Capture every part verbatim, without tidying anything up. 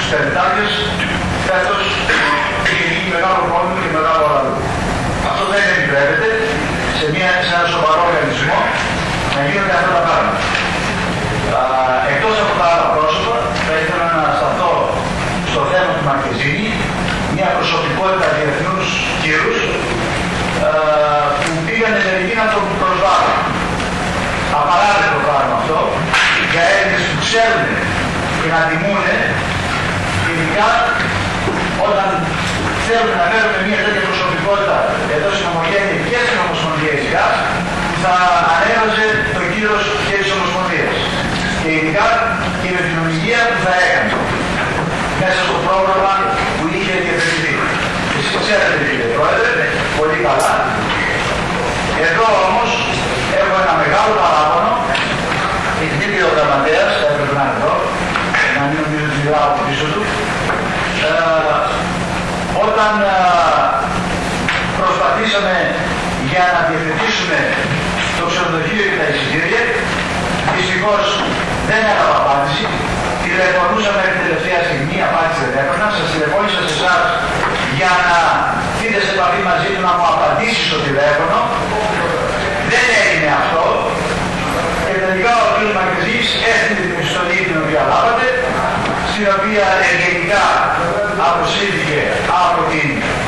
Περιτάκες, φέτος είχε γίνει μεγάλο πρόβλημα και μεγάλο άλλο. Αυτό δεν επιτρέπεται σε, μια, σε ένα σοβαρό οργανισμό να γίνονται αυτά τα πράγματα. Εκτός από τα άλλα πρόσωπα, θα ήθελα να σταθώ στο θέμα του Μαρκεζίνη, μια προσωπικότητα διεθνούς κύρους που πήγανε μερικοί να τον προσβάλλουν. Απαράδεκτο πράγμα αυτό, για Έλληνες που ξέρουν και να τιμούν, ειδικά όταν θέλουν να φέρουν μια τέτοια προσωπικότητα εδώ στην Ομογένεια και στην Ομοσπονδία ειδικά, που θα ανέβαζε το κύρος και της Ομοσπονδίας. Και ειδικά και με την ομιλία που θα έκανε μέσα στο πρόγραμμα που είχε διευθυνθεί. Εσείς ξέρετε κύριε Πρόεδρε, πολύ καλά. Εδώ όμως έχω ένα μεγάλο παράπονο, η Δημήτρη ο Γραμματέας, θα έπρεπε να είναι εδώ, να μην νομίζω ότι μιλάω από πίσω του, ε, όταν ε, προσπαθήσαμε για να διευθετήσουμε το ξενοδοχείο και τα εισιτήρια, δυστυχώς δεν έλαβα απάντηση. Τηλεφωνούσαμε την τελευταία στιγμή, απάντηση δεν έπαιρνα. Σας τηλεφώνησα σε εσάς για να δείτε σε επαφή μαζί του να μου απαντήσει στο τηλέφωνο. Δεν έγινε αυτό. Και τελικά ο κ. Μαρκεζής έστειλε την επιστολή την οποία λάβατε, στην οποία ευγενικά αποσύρθηκε από την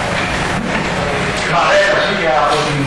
παρέμβαση και από την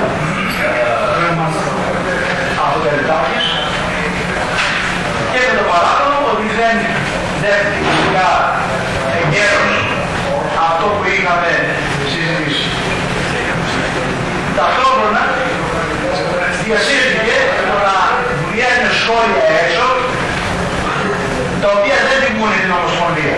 αποτελετάκης και με το παράδειγμα ότι δεν δέχτηκε φυσικά εγκαίρως αυτό που είχαμε συζητήσει. Ταυτόχρονα διασύρθηκε το να βγαίνουν σχόλια έξω τα οποία δεν τιμούν την Ομοσπονδία.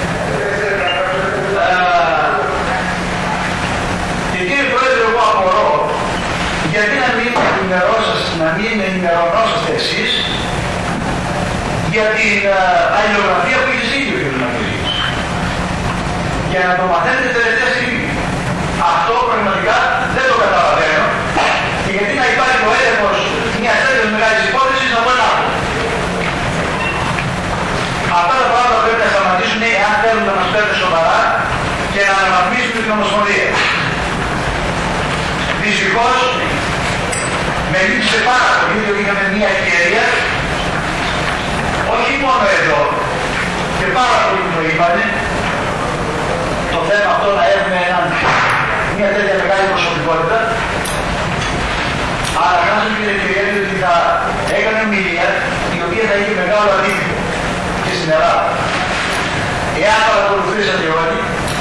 Και κύριε Πρόεδρε, εγώ απορώ γιατί να μην να μην ενημερωνόσαστε εσείς για την αλληλογραφία που έχει στείλει ο κ. Μαρκεζής. Για να το μαθαίνετε τελευταία στιγμή. Αυτό πραγματικά δεν το καταλαβαίνω και γιατί να υπάρχει ο έλεγχος μιας τέτοιας μεγάλης υπόθεσης από ένα άλλο. Αυτά τα πράγματα πρέπει να σταματήσουν εάν θέλουν να μας παίρνουν σοβαρά και να αναβαθμίσουν την Ομοσπονδία. Δυστυχώς, με λείψε πάρα πολύ, διότι είχαμε μια ευκαιρία, όχι μόνο εδώ, και πάρα πολύ που το είπανε, το θέμα αυτό να έχουμε έναν, μια τέτοια μεγάλη προσωπικότητα, αλλά χάσαμε την ευκαιρία ότι θα έκανε ομιλία η οποία θα είχε μεγάλο αντίκτυπο και στην Ελλάδα. Εάν παρακολουθήσατε όλοι,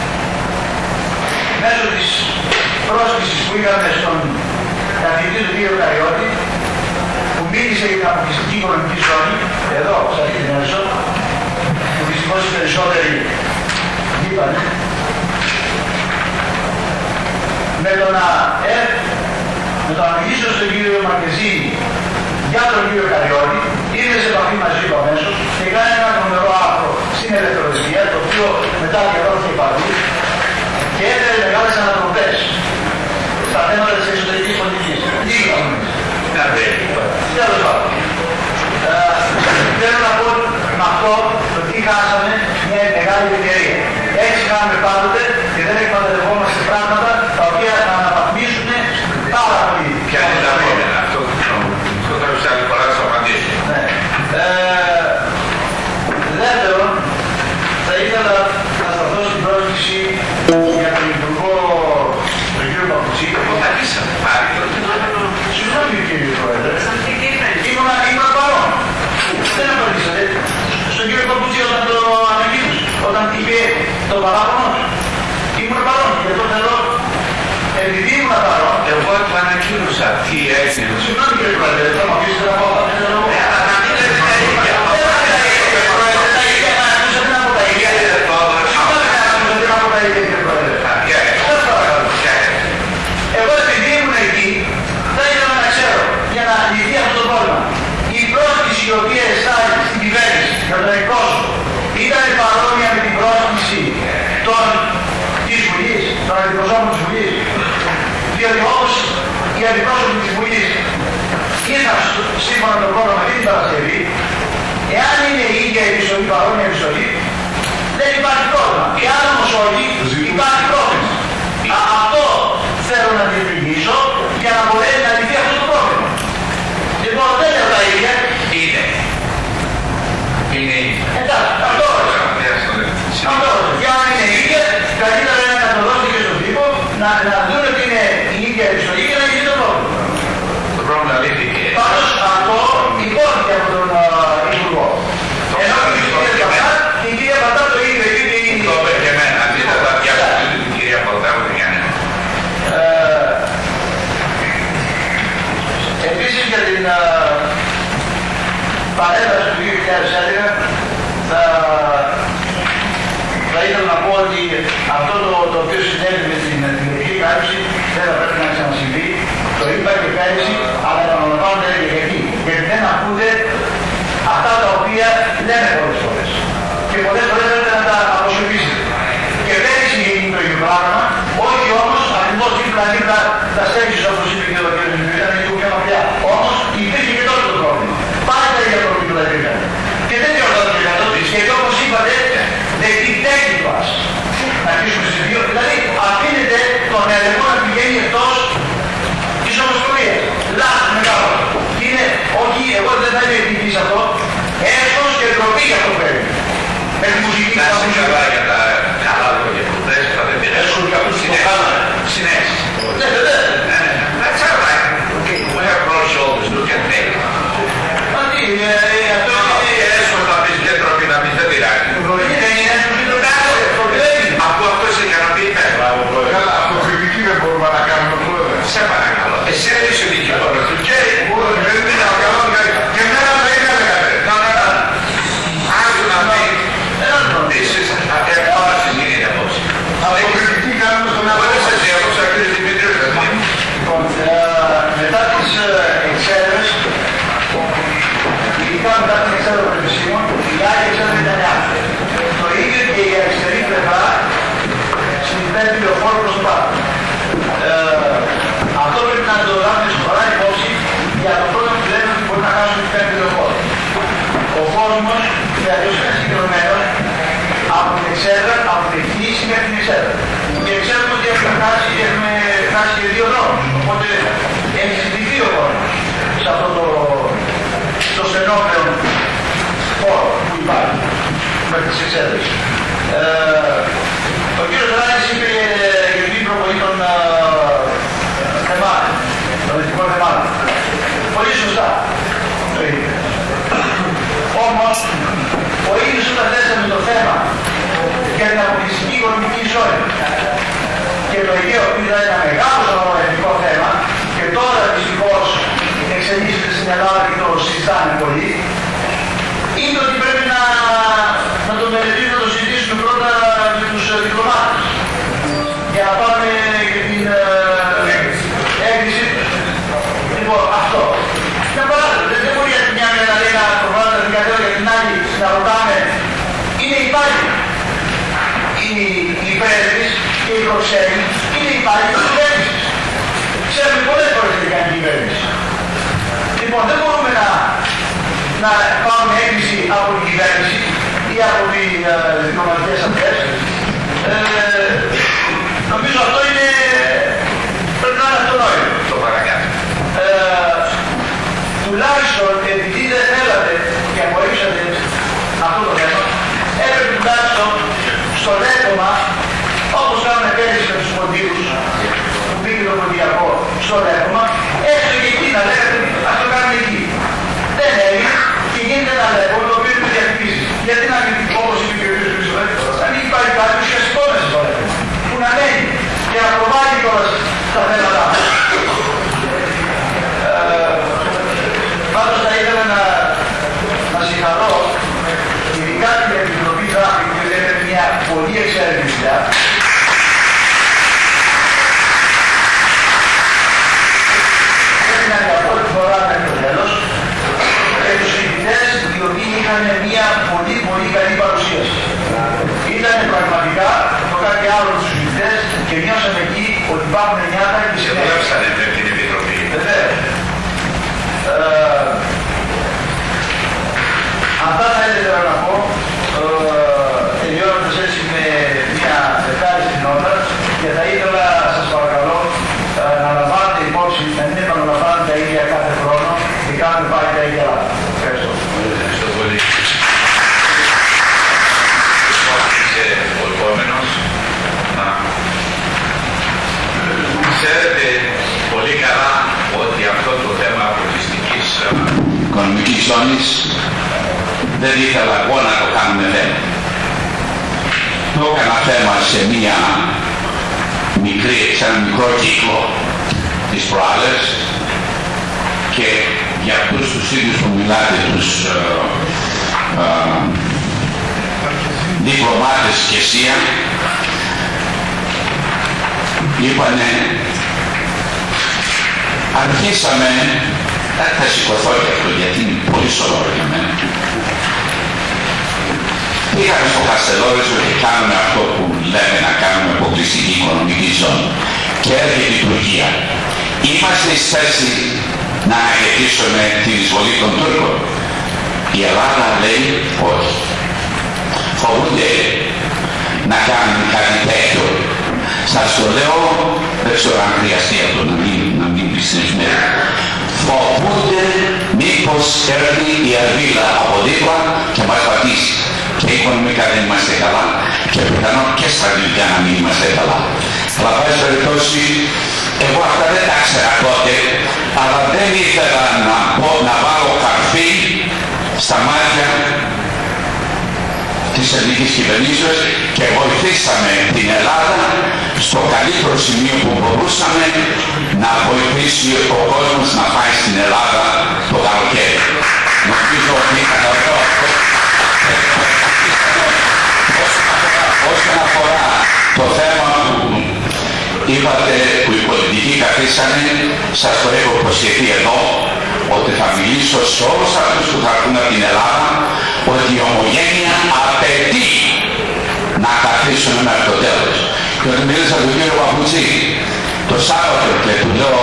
μέσω της πρόσκλησης που είχαμε στον καθηγητή του κ. Καριώτη, που μίλησε για την αποκλειστική οικονομική ζώνη, εδώ, σε αυτή την αίθουσα, που δυστυχώς οι περισσότεροι είπανε, με το να, ε, με το να μιλήσω στον κ. Μαρκεζή για τον κ. Καριώτη, ήρθε σε επαφή μαζί του αμέσως και κάνει ένα τρομερό άρθρο στην Ελευθεροδεσπία, το οποίο μετά διαδόθηκε παντού και έφερε μεγάλες ανατροπές στα θέματα της εξωτερικής πολιτικής. Λίγοι κανόνες. Τέλος πάντων. Θέλω να πω με αυτό ότι χάσαμε μια μεγάλη ευκαιρία. Έτσι κάνουμε πάντοτε και δεν εκμεταλλευόμαστε πράγματα τα οποία θα αναβαθμίσουν πάρα πολύ. Ποια είναι τα επόμενα, αυτό θα ρωτήσω άλλη φορά, θα απαντήσω. Ναι. Δεύτερον, θα ήθελα να σταθώ στην πρόσκληση για τον Υπουργό, τον κύριο Παπουτσί. Πατήσαμε πάλι. Συγγνώμη κύριε Πρόεδρε. Ήμουν παρόν. Δεν απαντήσατε. Στον κύριο Παπουτσί όταν το ανακοίνωσε, όταν είπε το παράπονο, ήμουν παρόν. Και αυτό θέλω, επειδή ήμουν παρόν. Εγώ το ανακοίνωσα. Τι έγινε. Συγγνώμη κύριε Πρόεδρε, θα μου αφήσετε να πω. Εγώ επειδή ήμουν εκεί, θα ήθελα να ξέρω, για να λυθεί αυτό το πρόβλημα, η πρόσκληση η οποία εστάλει στην κυβέρνηση για τον εκπρόσωπο ήταν παρόμοια με την πρόσκληση των, της Βουλής, των αντιπροσώπων της Βουλής. Διότι όπως οι αντιπρόσωποι της Βουλής ήρθαν σύμφωνα με το πρόγραμμα την Παρασκευή, εάν είναι η ίδια επιστολή, παρόμοια επιστολή, δεν παρέλαση του δύο χιλιάδες έντεκα θα, θα ήθελα να πω ότι αυτό το, το οποίο συνέβη με την τηλεοπτική κάλυψη δεν θα πρέπει να ξανασυμβεί. Το είπα και πέρυσι, αλλά επαναλαμβάνω δεν είναι γιατί. Γιατί δεν ακούτε αυτά τα οποία λένε πολλές φορές. Και πολλές φορές θέλετε να τα αποσιωπήσετε. Και πέρυσι έγινε το ίδιο πράγμα, όχι όμως ακριβώς δίπλα-δίπλα τα στέγγισες όπως είπε και ο κ. Δημητρίου, ήταν λίγο πιο μακριά. Όμως υπήρχε και τότε το πρόβλημα. Πάλι τα ίδια προβλήματα υπήρχαν. Και δεν διορθώθηκε το κατώτης. Γιατί όπως είπατε, δεν κοιτάει μας. Να αρχίσουμε στις δύο. Δηλαδή αφήνεται τον έλεγχο να πηγαίνει εκτός της ομοσπονδίας. Λάθος μεγάλο. Είναι, όχι, εγώ δεν θα είμαι ειδική σε αυτό. Έσχος και ντροπή για αυτό πρέπει. Με τη μουσική να είναι καλά για τα καλά λόγια που θες, θα δεν πειράζει. Έσχος για αυτούς που το κάνανε. Συνέχιση. Ναι, βέβαια. That's all right. Okay, we have broad shoulders, look at me. Μα τι, αυτό είναι... Έσχος να πεις και ντροπή να πεις δεν πειράζει. Αφού αυτό σε ικανοποιεί, πες. Καλά, αυτοκριτική δεν μπορούμε να κάνουμε, πρόεδρε. Σε παρακαλώ. Εσύ δεν είσαι δικηγόρος του. Και δεν είναι καλό, και εμένα θα είναι έλεγατε. να να άκου να πει. Επίσης, επάραση γίνεται απόψη. Αυτοκριτική κάνουμε στον Μπορείς εαυτό. εσύ, όπως ο κ. Δημητρίου, Λοιπόν, μετά τις εξέδρες, ειδικά μετά την εξέδρα των επισήμων, η άλλη εξέδρα ήταν άδεια. Το ίδιο και η αριστερή πλευρά στην πέμπτη λεωφόρο προς το πάνω. Αυτό πρέπει να το λάβουμε σοβαρά υπόψη για το πρώτο που λέμε ότι μπορεί να χάσουμε την πέμπτη λεωφόρο. Ο κόσμος, δηλαδή είναι συγκεκριμένος, από την εξέδρα, από την εκκίνηση μέχρι την εξέδρα. Και ξέρουμε ότι έχουμε χάσει, έχουμε χάσει και δύο δρόμους. Οπότε έχει συντηθεί ο κόσμος σε αυτό το, το στενό πλέον χώρο που υπάρχει μέχρι τις εξέδρες. Ε, ο κύριος Ράνης είπε για την προπολή των ε, θεμάτων, των εθνικών θεμάτων. Πολύ σωστά το είπε. Όμως, ο ίδιος όταν θέσαμε το θέμα για την αποκλειστική οικονομική ζώνη και το Αιγαίο που ήταν ένα μεγάλο σοβαρό θέμα και τώρα δυστυχώς εξελίσσεται στην Ελλάδα και το συζητάνε πολύ, είναι ότι πρέπει να, να το μελετήσουμε, να το συζητήσουμε πρώτα με τους διπλωμάτες για να πάμε και την ε, έγκριση του. Λοιπόν, αυτό. Για παράδειγμα, δεν, δεν μπορεί για την μια μέρα να λέει να προβάλλει τα δικατέρια για την άλλη να ρωτάμε. Είναι υπάλληλοι. Είναι οι πρέσβεις και οι προξένοι, είναι υπάλληλοι της κυβέρνησης. Ξέρουμε πολλές φορές τι κάνει η κυβέρνηση. Λοιπόν, δεν μπορούμε να, να πάρουμε έγκριση από την κυβέρνηση ή από τις ε, διπλωματικές αυτές. Ε, νομίζω αυτό είναι, πρέπει να είναι αυτονόητο. το παρακάτω. Ε, τουλάχιστον επειδή δεν θέλατε και απορρίψατε αυτό το θέμα, έπρεπε τουλάχιστον στο ρεύμα, όπως κάνουμε πέρυσι με τους ποντίους, που πήγε το ποντιακό στο ρεύμα, έστω και εκεί να λέγατε, ας το κάνουμε εκεί. Δεν έγινε και γίνεται ένα ρεύμα το οποίο είναι διαχειρίζεις. Γιατί να μην, όπως είπε και ο κ. Χρυσοδέλης, να μην υπάρχει κάποιος και σηκώνεσαι στο ρεύμα, που να μένει και να προβάλλει κιόλας τα θέματα. Πάντως θα ήθελα να, να συγχαρώ ειδικά την Επιτροπή Δράχτη που είναι μια πολύ εξαίρετη δουλειά. Πρέπει να είναι από πρώτη φορά μέχρι το τέλος και τους φοιτητές οι οποίοι είχαν μια πολύ πολύ καλή παρουσίαση. Ήταν πραγματικά το κάτι άλλο τους φοιτητές και νιώσαμε εκεί ότι υπάρχουν νιάτα και Σε δουλέψανε με την Επιτροπή. Βεβαίως. Αυτά θα ήθελα να πω, ε, τελειώνοντας έτσι με μια δεκάριστη νότα και θα ήθελα, σας παρακαλώ, ε, να λαμβάνετε υπόψη, να μην επαναλαμβάνετε τα ίδια κάθε χρόνο και κάνετε πάλι τα ίδια λάθη. Ευχαριστώ. Ευχαριστώ πολύ. Είσαι ο επόμενος. Ξέρετε πολύ καλά ότι αυτό το θέμα αποκλειστικής οικονομικής ζώνης δεν ήθελα εγώ να το κάνουμε θέμα. Το έκανα θέμα σε μία μικρή, σε ένα μικρό κύκλο της προάλλες και για αυτούς τους ίδιους που μιλάτε, τους ε, ε, διπλωμάτες και ΣΥΑ, είπανε, αρχίσαμε, θα σηκωθώ και αυτό γιατί είναι πολύ σοβαρό για μένα. Πήγαμε στο Χαστελόριζο και κάνουμε αυτό που λέμε να κάνουμε αποκλειστική οικονομική ζώνη. Και έρχεται η Τουρκία. Είμαστε στη θέση να αναχαιτήσουμε την εισβολή των Τούρκων. Η Ελλάδα λέει όχι. Φοβούνται να κάνουν κάτι τέτοιο. Σας το λέω, δεν ξέρω αν χρειαστεί αυτό να μην, να μην πει στην εφημερίδα. Φοβούνται μήπως έρθει η Αρβίλα από δίπλα και μας πατήσει. Και οικονομικά δεν είμαστε καλά και πιθανόν και στρατιωτικά να μην είμαστε καλά. Αλλά πάση περιπτώσει, εγώ αυτά δεν τα ξέρα τότε, αλλά δεν ήθελα να, πω, να βάλω καρφί στα μάτια της ελληνικής κυβερνήσεως και βοηθήσαμε την Ελλάδα στο καλύτερο σημείο που μπορούσαμε να βοηθήσει ο κόσμος να πάει στην Ελλάδα το καλοκαίρι. Νομίζω ότι κατά αυτό. Όσον αφορά το θέμα που είπατε, που οι πολιτικοί καθίσανε, σας το έχω προσχεθεί εδώ, ότι θα μιλήσω σε όλους αυτούς που θα έρθουν από την Ελλάδα, ότι η ομογένεια απαιτεί να καθίσουν μέχρι το τέλος. Και όταν μίλησα τον κύριο Παπουτσί το Σάββατο και του λέω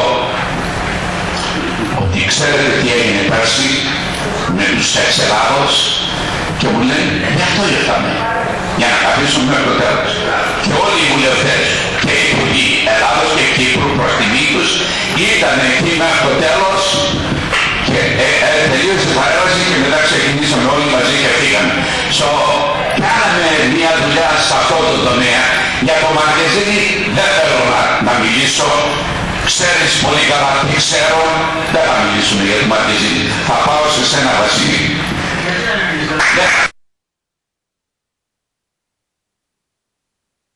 ότι ξέρετε τι έγινε πέρσι με τους εξ-Ελλάδος, και μου λένε, γι' αυτό ήρθαμε, για να καθίσουμε μέχρι το τέλος. Και όλοι οι βουλευτές και οι υπουργοί Ελλάδος και Κύπρου προς τιμή τους ήταν εκεί μέχρι το τέλος και ε, ε, τελείωσε η παρέλαση και μετά ξεκινήσαμε όλοι μαζί και φύγαμε. So, κάναμε μια δουλειά σε αυτό το τομέα. Για το Μαρκεζίνη δεν θέλω να, να μιλήσω. Ξέρεις πολύ καλά τι ξέρω, δεν θα μιλήσουμε για το Μαρκεζίνη. Θα πάω σε σένα, Βασίλη.